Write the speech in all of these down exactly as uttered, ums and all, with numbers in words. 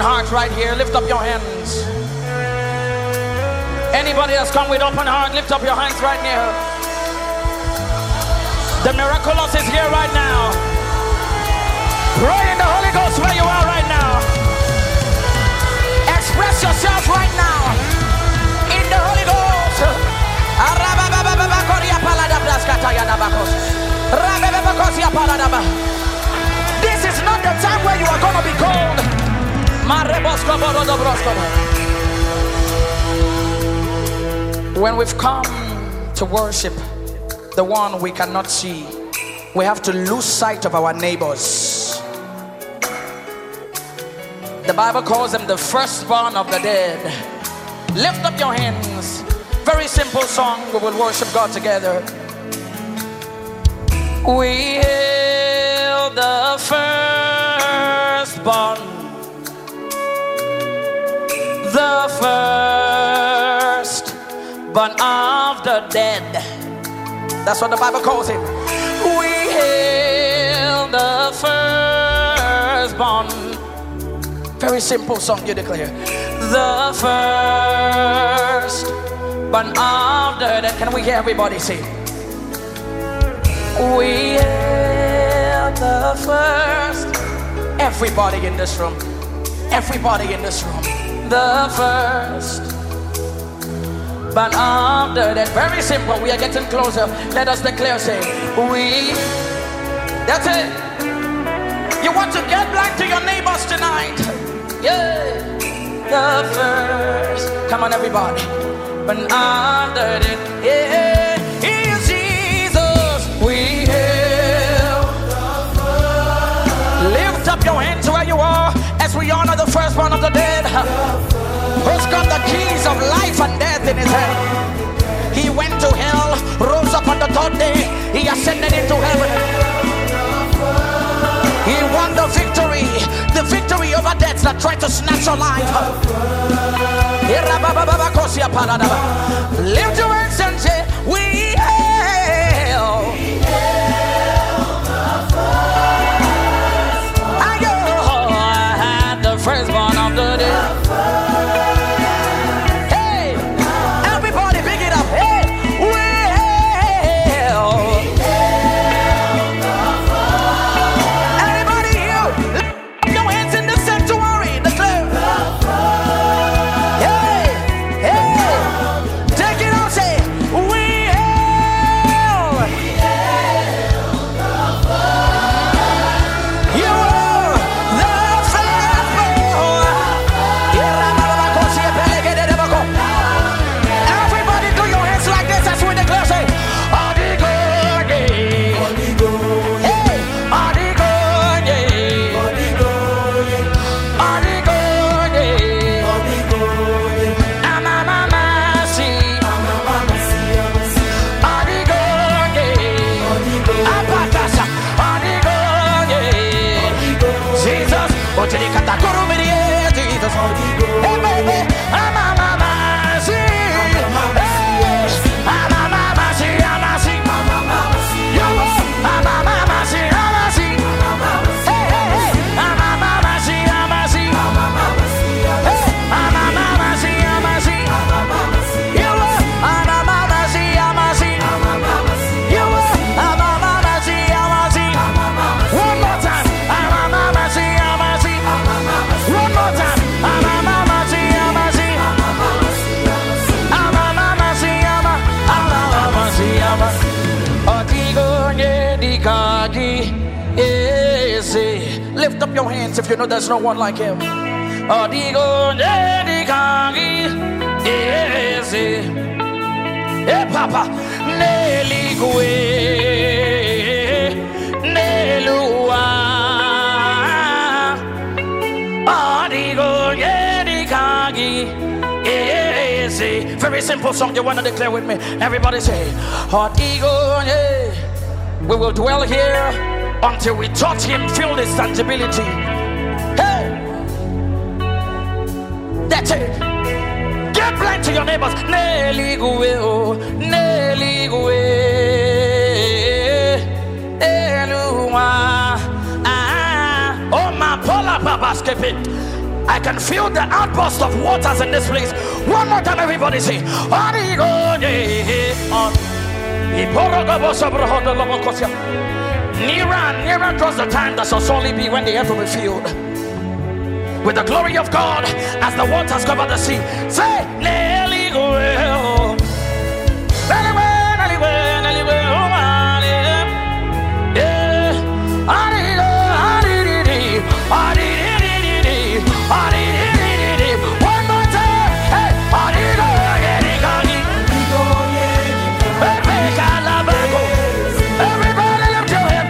heart right here, lift up your hands. Anybody that's come with open heart, lift up your hands right now. The miraculous is here right now. Pray in the Holy Ghost where you are right now. Express yourself right now in the Holy Ghost. This is not the time where you are going to be cold. When we've come to worship the one we cannot see, we have to lose sight of our neighbors. The Bible calls them the firstborn of the dead. Lift up your hands. Very simple song. We will worship God together. We hail the firstborn, the firstborn of the dead. That's what the Bible calls him. We hail the firstborn. Very simple song, you declare. The firstborn of the dead. Can we hear everybody sing? We hail the first. Everybody in this room. Everybody in this room. The first. But of the dead. Very simple. We are getting closer. Let us declare, say, we. That's it. You want to get back to your neighbors tonight. Yeah. The first. Come on, everybody. But of the dead. Yeah. He is Jesus. We hail the first. Lift up your hands where you are as we honor the firstborn of the dead. Who's got the keys of life and death in his hand. He went to hell, rose up on the third day. He ascended into heaven. He won the victory, the victory over death that tried to snatch your life. Lift your hands and say, we hail. I the firstborn of the dead. Lift up your hands if you know there's no one like him. Hey, Papa. Very simple song. You want to declare with me? Everybody say, we will dwell here until we touch him, feel his tangibility. Hey, that's it. Get blind to your neighbors. Nelly go, Nelly go, Elua. Oh my Paula Papa skip it. I can feel the outburst of waters in this place. One more time, everybody say, nearer and nearer draws the time that shall only be when the earth will be filled with the glory of God as the waters cover the sea. Say, Nelly go. One more time, hey, everybody lift your hand.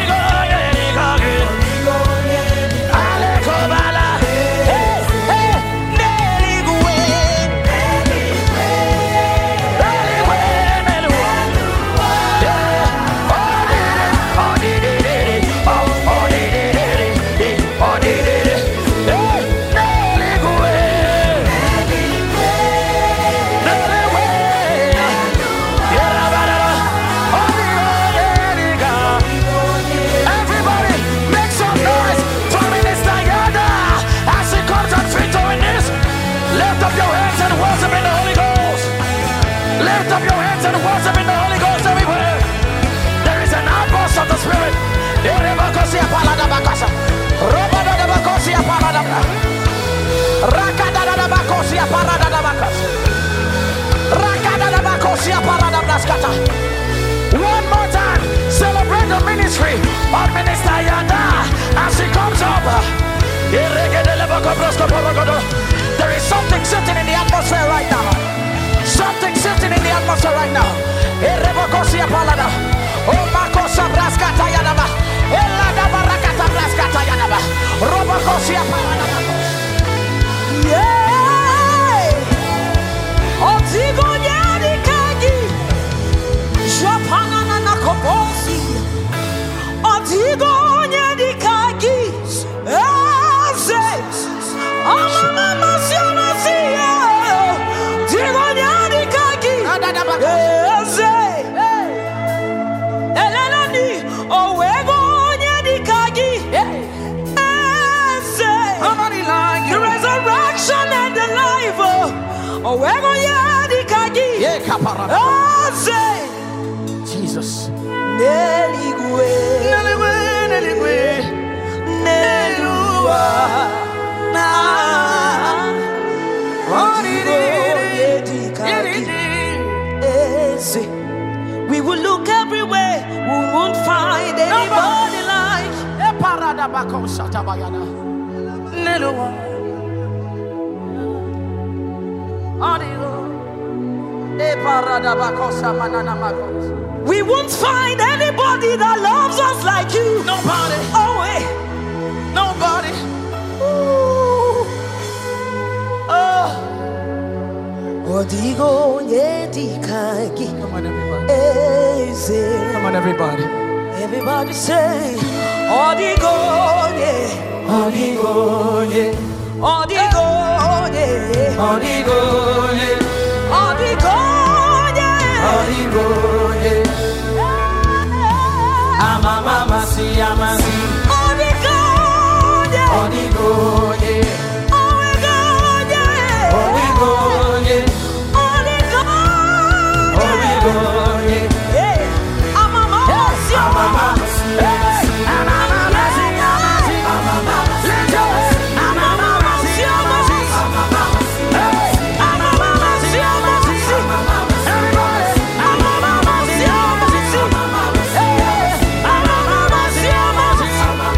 One more time, celebrate the ministry of Minister Yanda as she comes over. There is something sitting in the atmosphere right now. Something sitting in the atmosphere right now. Oh, Makosa Braskata Yanaba. Elada Barakata Braskata Yanaba. Robocosia Paranaba. Yeah. Otigo Yadi Kagi. Japana Nakobosi. Otigo Yadi Kagi. Yes. Amama Siana Sia. Tigo Yadi Kagi. Yes. Eleni. Oh, Ego Yadi Kagi. Yes. The resurrection and the life. Oh, Ego Yadi Kagi. Yes. Jesus. Neligwe, Neligwe, Neligwe, Nelua, na, we will look everywhere, we won't find anybody like Nelua. We won't find anybody that loves us like you. Nobody. Oh, wait. Nobody. Ooh. Oh. Odigo yedikagi. Come on, everybody. Eze. Come on, everybody. Everybody say, Odigo ye. Odigo ye. Odigo ye. Odigo ye. Odigo ye. Odigo ye. Amama si amasi. Odigo ye. Odigo ye. Odigo ye. Odigo ye. Odigo ye. Amama si amama si amasi. Amama si amasi. Amama si amama si amasi. Amama si amasi. Everybody. Amama si amasi. Amama si amasi.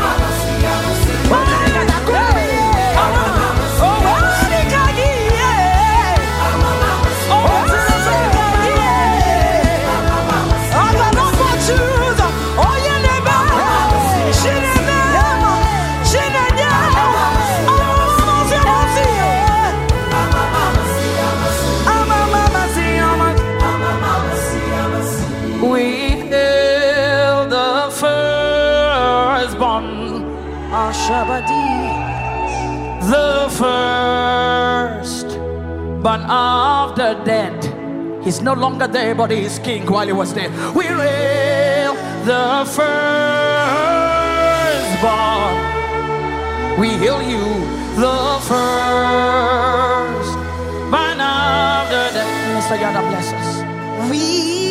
We hail the firstborn, Ashabadi, the first born of the dead. He's no longer there, but he's king while he was there. We hail the firstborn, We hail you, the first man of the day. Minister Yada, bless us. We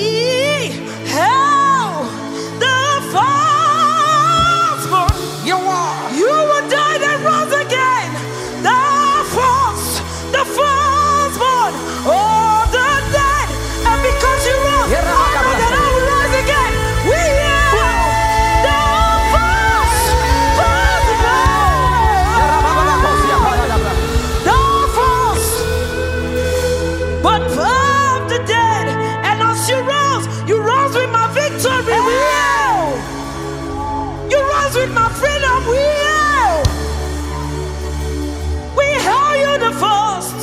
hail the firstborn. You are. You were died and rose again. The first, the firstborn of the dead. And because you rose, I know that I will rise again. We hail the first, the first, but of the dead. And as you rose, you rose with my victory. We hail. You rose with my freedom. We hail. We hail you the first,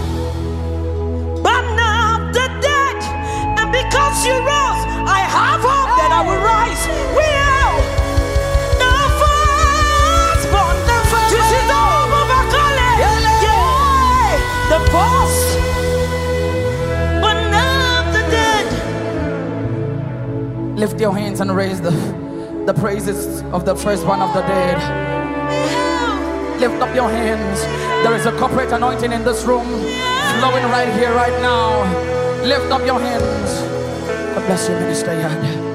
but not the dead. And because you rose, I have hope that I will rise. We hail the firstborn. The first. This is the hope of our calling. Yeah. The first, but not the dead. Lift your hands and raise the, the praises of the first one of the dead. Lift up your hands. There is a corporate anointing in this room, flowing right here, right now. Lift up your hands. God bless you, Minister Yad.